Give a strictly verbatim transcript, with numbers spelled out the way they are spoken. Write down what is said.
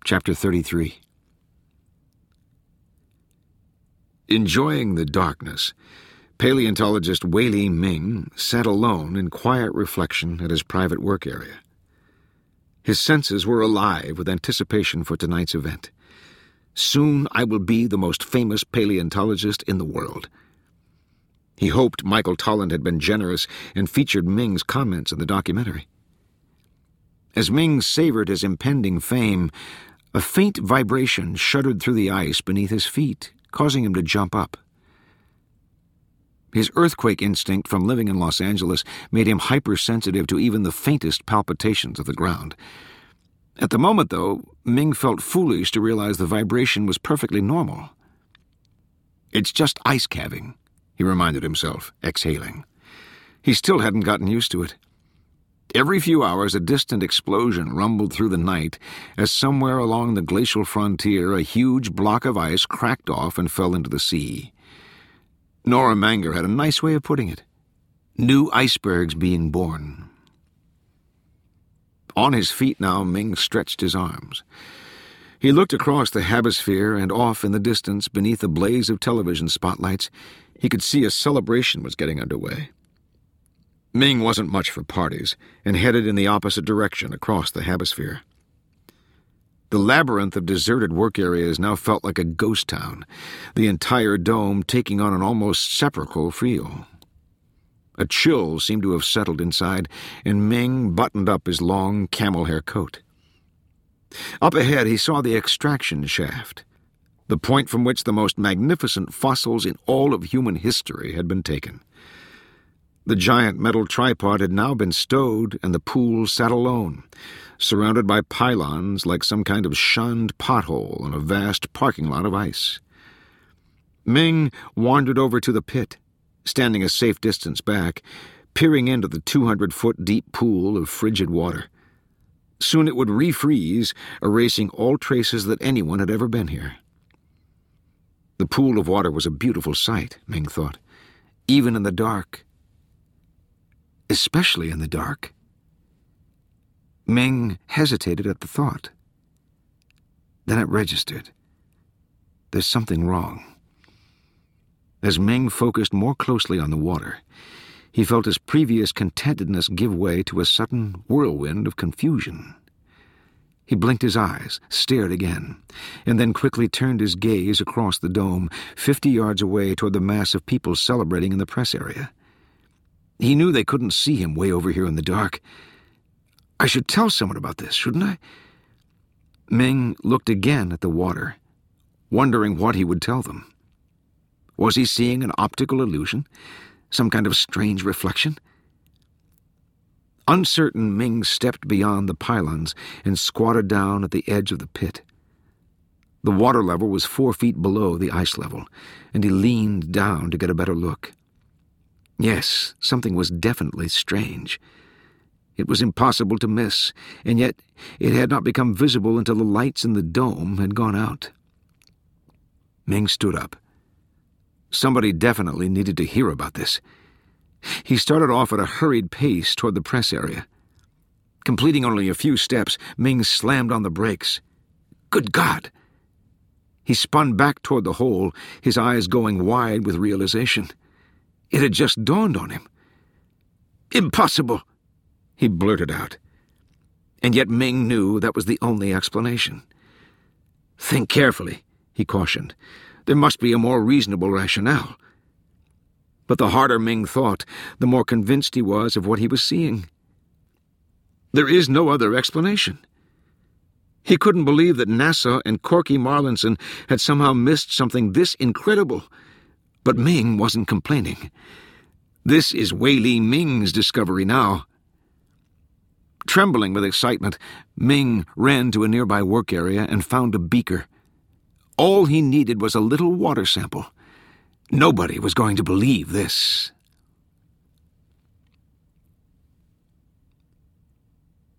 Chapter thirty-three. Enjoying the darkness, paleontologist Weili Ming sat alone in quiet reflection at his private work area. His senses were alive with anticipation for tonight's event. Soon I will be the most famous paleontologist in the world. He hoped Michael Toland had been generous and featured Ming's comments in the documentary. As Ming savored his impending fame, a faint vibration shuddered through the ice beneath his feet, causing him to jump up. His earthquake instinct from living in Los Angeles made him hypersensitive to even the faintest palpitations of the ground. At the moment, though, Ming felt foolish to realize the vibration was perfectly normal. "It's just ice calving," he reminded himself, exhaling. He still hadn't gotten used to it. Every few hours a distant explosion rumbled through the night as somewhere along the glacial frontier a huge block of ice cracked off and fell into the sea. Nora Manger had a nice way of putting it. New icebergs being born. On his feet now, Ming stretched his arms. He looked across the Habosphere, and off in the distance, beneath a blaze of television spotlights, he could see a celebration was getting underway. Ming wasn't much for parties, and headed in the opposite direction across the Habosphere. The labyrinth of deserted work areas now felt like a ghost town, the entire dome taking on an almost sepulchral feel. A chill seemed to have settled inside, and Ming buttoned up his long camel hair coat. Up ahead he saw the extraction shaft, the point from which the most magnificent fossils in all of human history had been taken. The giant metal tripod had now been stowed, and the pool sat alone, surrounded by pylons like some kind of shunned pothole in a vast parking lot of ice. Ming wandered over to the pit, standing a safe distance back, peering into the two hundred foot deep pool of frigid water. Soon it would refreeze, erasing all traces that anyone had ever been here. The pool of water was a beautiful sight, Ming thought, even in the dark. Especially in the dark. Ming hesitated at the thought. Then it registered. There's something wrong. As Ming focused more closely on the water, he felt his previous contentedness give way to a sudden whirlwind of confusion. He blinked his eyes, stared again, and then quickly turned his gaze across the dome, fifty yards away toward the mass of people celebrating in the press area. He knew they couldn't see him way over here in the dark. I should tell someone about this, shouldn't I? Ming looked again at the water, wondering what he would tell them. Was he seeing an optical illusion? Some kind of strange reflection? Uncertain, Ming stepped beyond the pylons and squatted down at the edge of the pit. The water level was four feet below the ice level, and he leaned down to get a better look. Yes, something was definitely strange. It was impossible to miss, and yet it had not become visible until the lights in the dome had gone out. Ming stood up. Somebody definitely needed to hear about this. He started off at a hurried pace toward the press area. Completing only a few steps, Ming slammed on the brakes. Good God! He spun back toward the hole, his eyes going wide with realization. It had just dawned on him. Impossible, he blurted out. And yet Ming knew that was the only explanation. Think carefully, he cautioned. There must be a more reasonable rationale. But the harder Ming thought, the more convinced he was of what he was seeing. There is no other explanation. He couldn't believe that NASA and Corky Marlinson had somehow missed something this incredible. But Ming wasn't complaining. This is Weili Ming's discovery now. Trembling with excitement, Ming ran to a nearby work area and found a beaker. All he needed was a little water sample. Nobody was going to believe this.